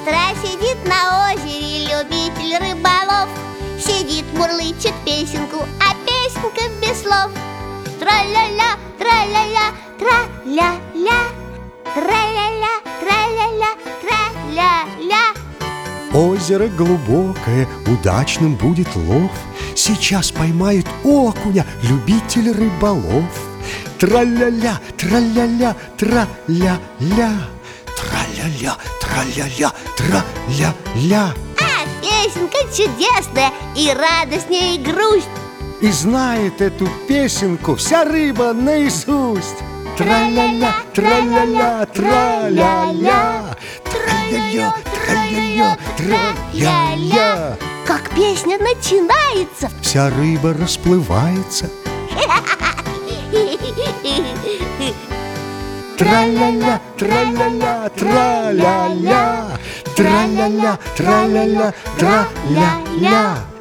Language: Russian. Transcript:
утра сидит на озере любитель рыболов. Сидит, мурлычет песенку, а песенка без слов. Тра-ля-ля, тра-ля-ля, тра-ля-ля, тра-ля-ля, тра-ля-ля, тра-ля-ля. Озеро глубокое, удачным будет лов. Сейчас поймает окуня любитель рыболов. Тра-ля-ля, тра-ля-ля, тра-ля-ля, тра-ля-ля, тра-ля-ля, тра-ля-ля. А песенка чудесная, и радость, и грусть. И знает эту песенку вся рыба наизусть. Тра-ля-ля, тра-ля-ля, тра-ля-ля, тра-ля-ля, тра-ля-ля, тра-ля-ля. Как песня начинается, Вся рыба расплывается. Тра-ля-ля, тра-ля-ля, тра-ля-ля, тра-ля-ля, тра-ля-ля, тра-ля-ля.